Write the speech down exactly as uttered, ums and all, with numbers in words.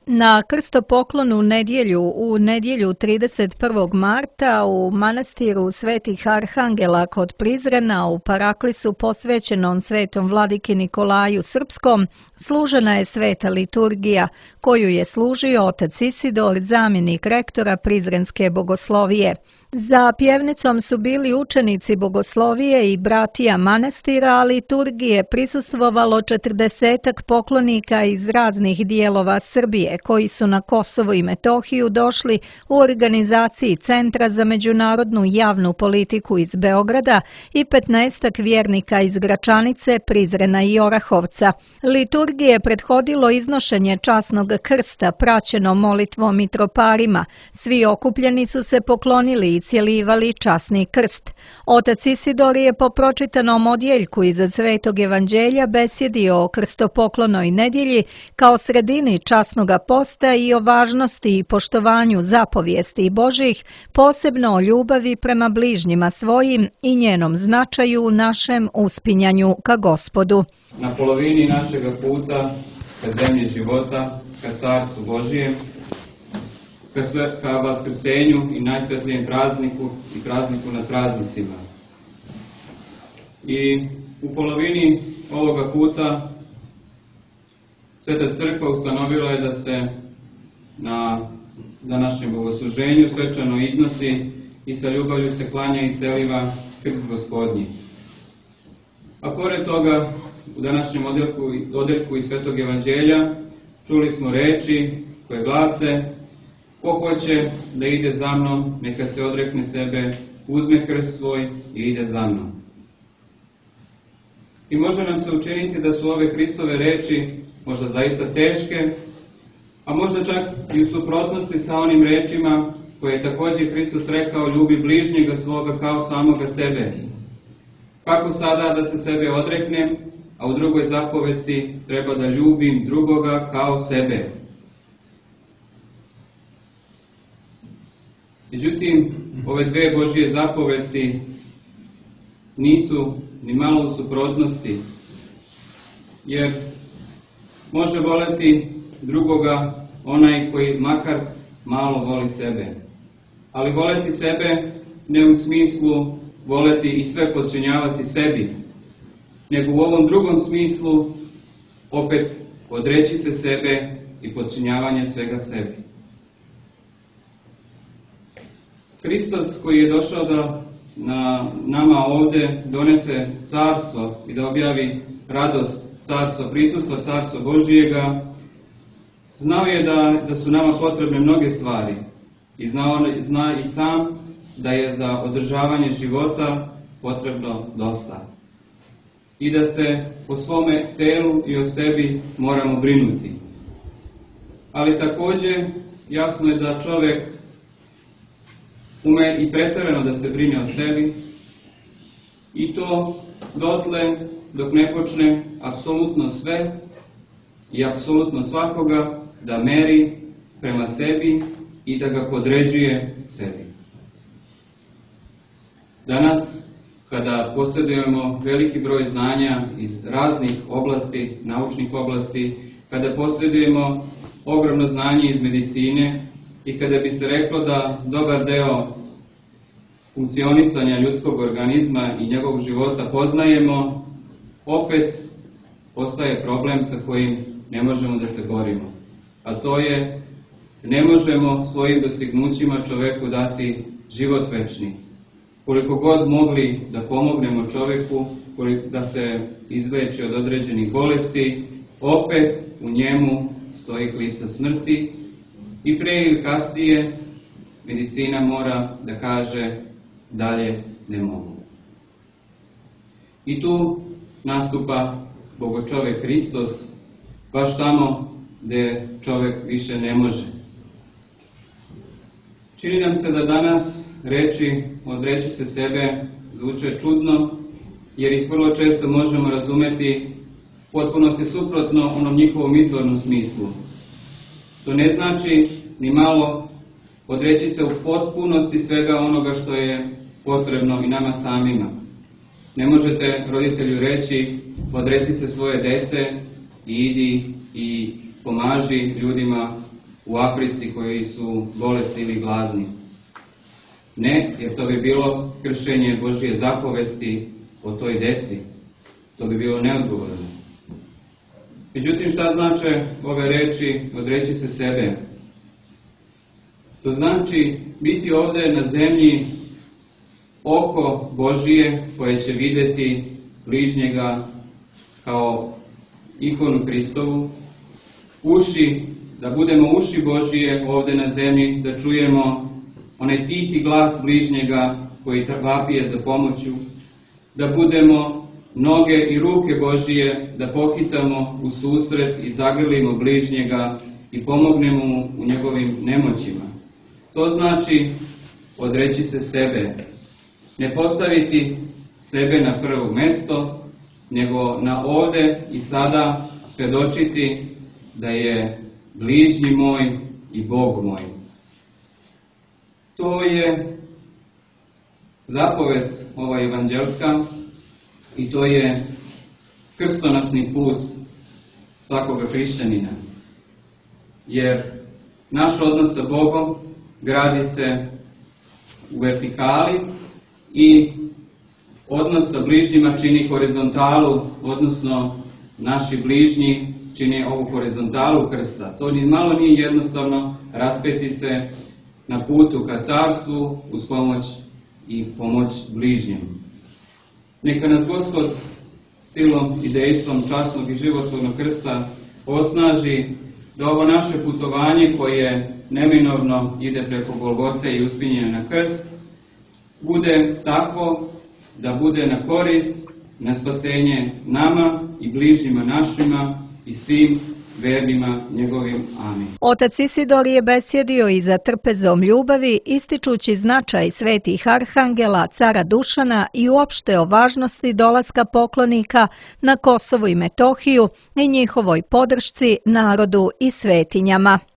Na krstopoklonu nedjelju u nedjelju trideset prvog marta u manastiru Svetih Arhangela kod Prizrena u Paraklisu posvećenom Svetom vladiki Nikolaju Srpskom služena je sveta liturgija koju je služio otac Isidor, zamjenik rektora Prizrenske bogoslovije. Za pjevnicom su bili učenici bogoslovije i bratija manastira, a liturgije prisustvovalo četrdesetak poklonika iz raznih dijelova Srbije koji su na Kosovo i Metohiju došli u organizaciji Centra za međunarodnu javnu politiku iz Beograda i petnaestak vjernika iz Gračanice, Prizrena i Orahovca. Liturgije prethodilo iznošenje časnog krsta praćeno molitvom i troparima. Svi okupljeni su se poklonili i cjelivali časni krst. Otac Isidor je po pročitanom odjeljku iz Svetog evanđelja besjedio o krstopoklonoj nedjelji kao sredini časnoga posta i o važnosti i poštovanju zapovijesti Božih, posebno o ljubavi prema bližnjima svojim i njenom značaju u našem uspinjanju ka Gospodu. Na polovini našega puta ka zemlji života, ka Carstvu Božijem, ka, sve, ka Vaskrsenju i najsvetlijem prazniku i prazniku nad praznicima. I u polovini ovoga puta Sveta Crkva ustanovila je da se na današnjem bogosluženju svečano iznosi i sa ljubavlju se klanja i celiva krst Gospodnji. A pored toga, u današnjem odjeljku, odjeljku iz Svetog evanđelja čuli smo reči koje glase: ko hoće da ide za mnom, neka se odrekne sebe, uzme krst svoj i ide za mnom. I može nam se učiniti da su ove Hristove reči možda zaista teške, a možda čak i u suprotnosti sa onim rečima koje je također Hristos rekao: ljubi bližnjega svoga kao samoga sebe. Kako sada da se sebe odreknem, a u drugoj zapovesti treba da ljubim drugoga kao sebe. Međutim, ove dve Božje zapovesti nisu ni malo u suprotnosti, jer može voleti drugoga onaj koji makar malo voli sebe. Ali voleti sebe ne u smislu voleti i sve podčinjavati sebi, nego u ovom drugom smislu opet odreći se sebe i podčinjavanje svega sebi. Hristos koji je došao da na nama ovdje donese carstvo i da objavi radost carstva, prisustva carstva Božijega, znao je da, da su nama potrebne mnoge stvari i znao, zna i sam da je za održavanje života potrebno dosta i da se o svome telu i o sebi moramo brinuti. Ali također jasno je da čovjek ume i pretjerano da se brine o sebi, i to dotle dok ne počne apsolutno sve i apsolutno svakoga da meri prema sebi i da ga podređuje sebi. Danas, kada posjedujemo veliki broj znanja iz raznih oblasti, naučnih oblasti, kada posjedujemo ogromno znanje iz medicine i kada bi se reklo da dobar deo funkcionisanja ljudskog organizma i njegovog života poznajemo, opet ostaje problem sa kojim ne možemo da se borimo. A to je, ne možemo svojim dostignućima čoveku dati život večni. Koliko god mogli da pomognemo čovjeku da se izleči od određenih bolesti, opet u njemu stoji klica smrti i pre ili kasnije medicina mora da kaže dalje ne mogu. I tu nastupa Bogočovek Hristos, baš tamo gdje čovjek više ne može. Čini nam se da danas reči odreći se sebe zvuče čudno, jer ih vrlo često možemo razumeti potpuno se suprotno onom njihovom izvornom smislu. To ne znači ni malo odreći se u potpunosti svega onoga što je potrebno i nama samima. Ne možete roditelju reći odreci se svoje dece i idi i pomaži ljudima u Africi koji su bolesni ili gladni. Ne, jer to bi bilo kršenje Božje zapovesti o toj deci. To bi bilo neodgovorno. Međutim, šta znače ove reči odreći se sebe? To znači biti ovde na zemlji oko Božije koje će videti bližnjega kao ikonu Hristovu, uši, da budemo uši Božije ovde na zemlji, da čujemo onaj tihi glas bližnjega koji vapije za pomoću, da budemo noge i ruke Božije, da pohitamo u susret i zagrlimo bližnjega i pomognemo mu u njegovim nemoćima. To znači odreći se sebe, ne postaviti sebe na prvo mesto, nego na ovde i sada svedočiti da je bližnji moj i Bog moj. To je zapovest ova evanđelska i to je krstonosni put svakoga hrišćanina. Jer naš odnos sa Bogom gradi se u vertikali i odnos sa bližnjima čini horizontalu, odnosno naši bližnji čini ovu horizontalu krsta. To ni malo nije jednostavno raspeti se na putu ka carstvu uz pomoć i pomoć bližnjem. Neka nas Gospod silom i dejstvom časnog i životvornog krsta osnaži da ovo naše putovanje koje neminovno ide preko Golgote i uspinje na krst, bude tako da bude na korist, na spasenje nama i bližnjima našima i svim vernima njegovim. Amin. Otac Isidor je besjedio i za trpezom ljubavi, ističući značaj svetih arhangela, cara Dušana i uopšte o važnosti dolaska poklonika na Kosovo i Metohiju i njihovoj podršci narodu i svetinjama.